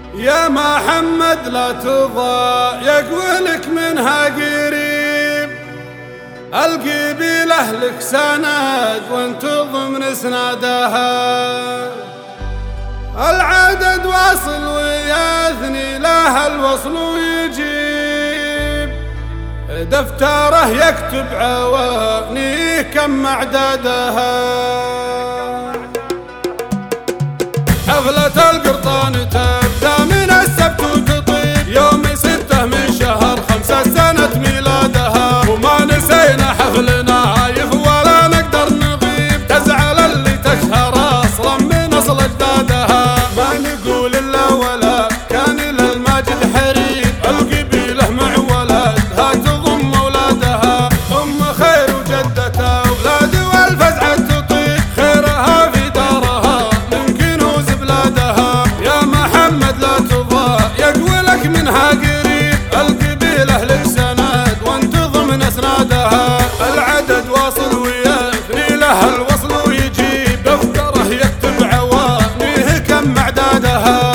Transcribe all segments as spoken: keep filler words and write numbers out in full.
يا محمد لا تضايق ولك منها قريب، القبيلة لك سند وانت ضمن اسنادها، العدد واصل ويثني له الوصل ويجيب، دفتره يكتب عوانيه كم اعدادها. حفلة القرطان تبدأ من السبت وتطيب يوم ستة من شهر خمسة سنة ميلادها، وما نسينا حفلنا هايف ولا نقدر نغيب، تزعل اللي تشهر اصلا من اصل اجدادها، ما نقول الا ولا كان للماجد حريب، القبيلة مع ولدها تضم اولادها، ام خير وجدتها اولاد والفزعة تطيب، خيرها في دارها من كنوز بلادها. يا محمد لا تضايق ولك منها قريب، القبيلة لك سند وانت ضمن اسنادها، العدد واصل ويثني له الوصل ويجيب، دفتره يكتب عوانيه كم اعدادها.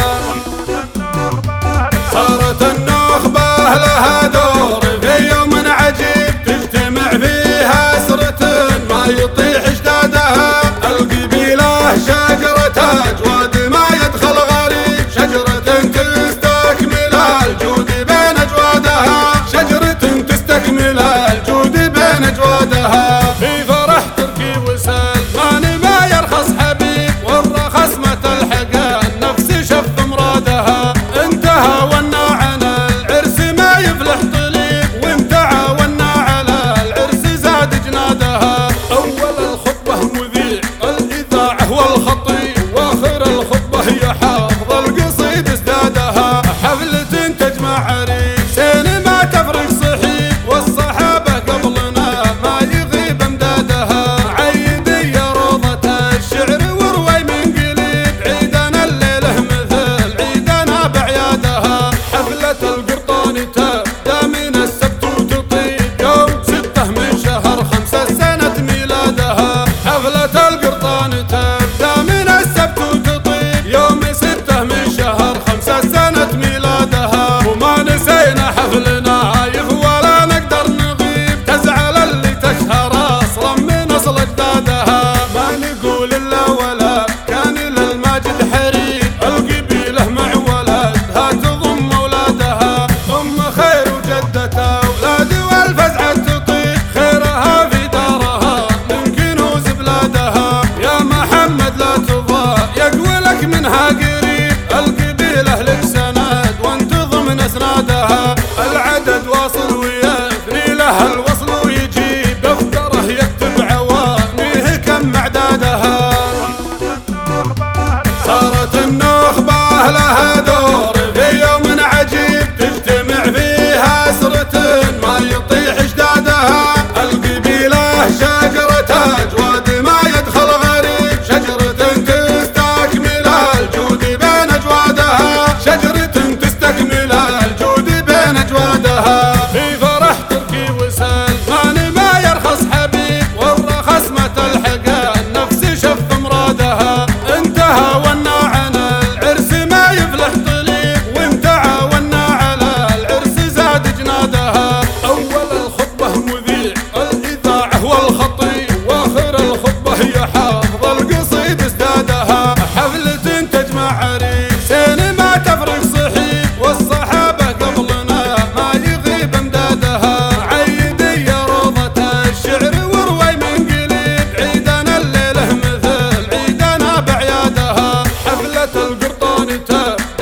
صارت النخبة لها دور في يوم عجيب، تجتمع فيها أسرة ما يطيح اجدادها، القبيلة شجرة أجواد ما يدخل غريب، شجرة تستكمل الجود بين أجوادها، شجرة تستكمل الجود بين أجوادها. في فرح تركي وسلمان ما يرخص حبيب، والرخص ما تلحق النفس شف مرادها، انتهى ونا عن العرس ما يفلح طليب، وان تعاونا على العرس زاد جنادها. اول الخطبة مذيع الاذاعة والخطيب، واخر الخطبة هي حافظ القصيد اسدادها، حفلة تجمع عريسين ما تفرق صحيب، والصحابة قبلنا ما يغيب امدادها، عيدية روضة الشعر وروي من قليب، عيدنا الليلة مثل عيدنا بعيادها. حفلة القرطان تبدأ من السبت وتطيب يوم ستة من شهر خمسة سنة ميلادها، حفلة القرطان تبدأ من السبت وتطيب يوم ستة من شهر خمسة سنة ميلادها، وما نسينا حفلنا هايف ولا نقدر نغيب، تزعل اللي تشهر اصلا من اصل اجدادها، ما نقول الا ولا كان للماجد حريب، القبيلة مع ولدها تضم اولادها، ام خير وجدتها اولاد والفزعة تطيب، خيرها في دارها من كنوز بلادها. يا محمد لا تضايق ولك منها قريب، القبيلة لك سند وانت ضمن اسنادها، العدد واصل ويثني له الوصل ويجيب، دفتره يكتب عوانيه كم اعدادها. صارت النخبة لها دور في يوم عجيب، تجتمع فيها أسرة ما يطيح اجدادها، القبيلة شجرة أجواد ما يدخل غريب، شجرة تستكمل الجود بين أجوادها، شجرة تستكمل الجود بين أجوادها. في فرح تركي وسلمان ما يرخص حبيب، والرخص ما تلحق النفس شف مرادها، انتهى ونا عن العرس ما يفلح طليب، وان تعاونا على العرس زاد جنادها. اول الخطبة مذيع الاذاعة والخطيب، واخر الخطبة هي حافظ القصيد اسدادها، حفلة تجمع عريسين ما تفرق صحيب، والصحابة قبلنا ما يغيب امدادها، عيدية روضة الشعر وروي من قليب، عيدنا الليلة مثل عيدنا بعيادها. حفلة القرطان تبدأ